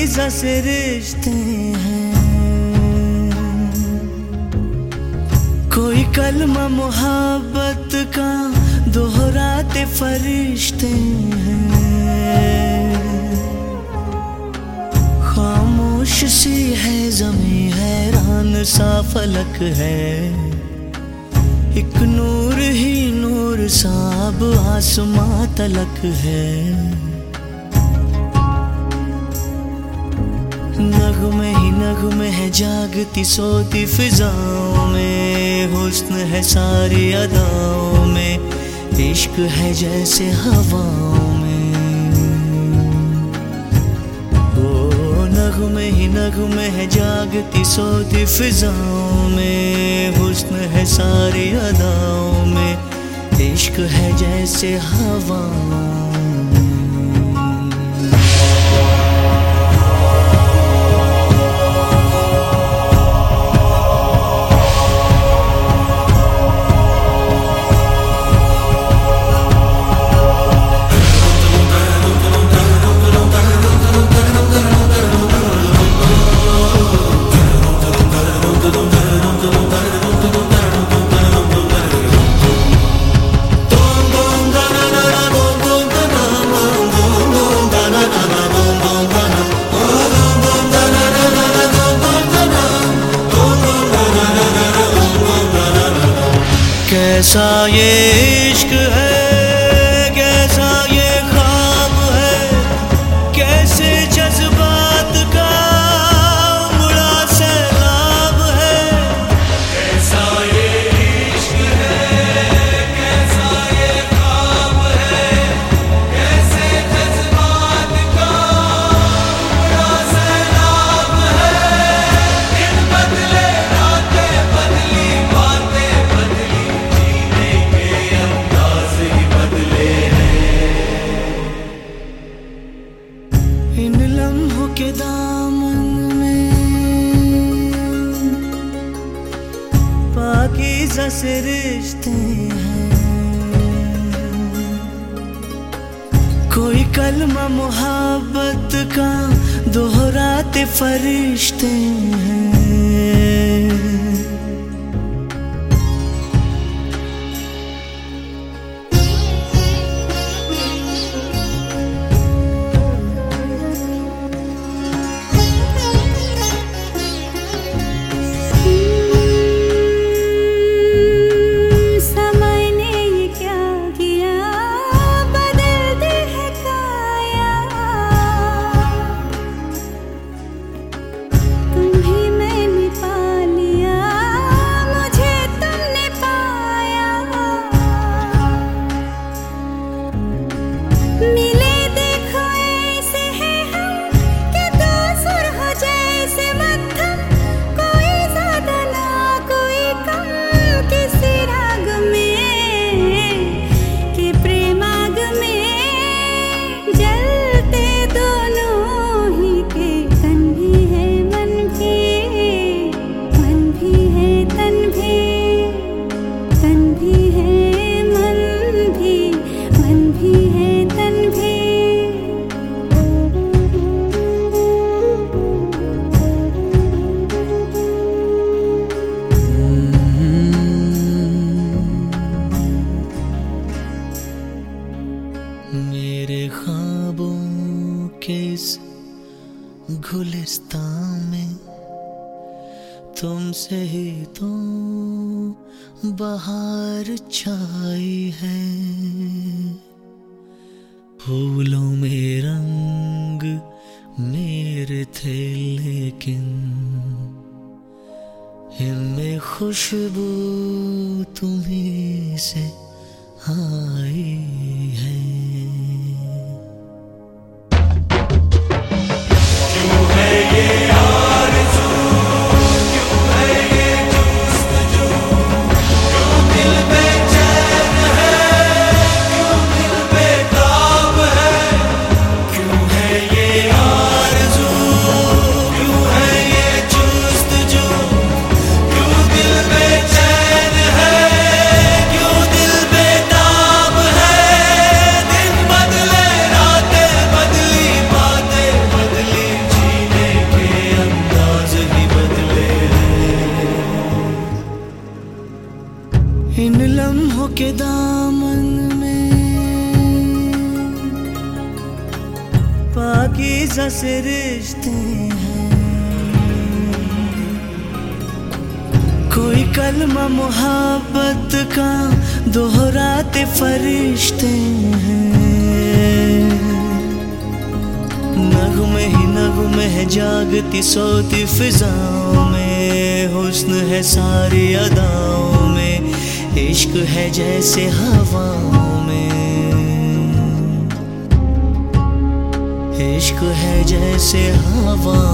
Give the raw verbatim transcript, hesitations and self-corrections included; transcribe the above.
पाकीज़ा से रिश्ते हैं, कोई कलमा मोहब्बत का दोहराते फरिश्ते हैं। खामोश सी है ज़मीं, हैरान सा फलक है, एक नूर ही नूर सा अब आसमां तलक है। नगमे ही नगमे है जागती सोती फिजाओं में, हुस्न है सारी अदाओं में, इश्क है जैसे हवाओं में। ओ नगमे ही नगमे है जागती सोती फिजाओं में, हुस्न है सारी अदाओं में, इश्क है जैसे हवाओं। कैसा ये इश्क है, कैसा ये ख्वाब है, कैसे जज्बात का उमड़ा सैलाब है। कैसा ये इश्क है, कैसा ये ख्वाब है, कैसे जज्बात का उमड़ा सैलाब है। इन बदले रातें बदली, बातें बदली, इन लम्हों के दामन में पाकीज़ा से रिश्ते हैं, कोई कलमा मोहब्बत का दोहराते फरिश्ते हैं। मेरे ख्वाबों के इस गुलिस्तान में तुमसे ही तो बहार छाई है। फूलों में रंग मेरे थे लेकिन इनमें खुशबू तुम्हीं से आई है। क्यों दिल पाकीज़ा से रिश्ते हैं। कोई कलमा मोहब्बत का दोहराते फरिश्ते हैं। नगमे ही नगमे है जागती सोती फिजाओं में, हुस्न है सारी अदाओं में, इश्क है जैसे हवाओं में, इश्क है जैसे हवा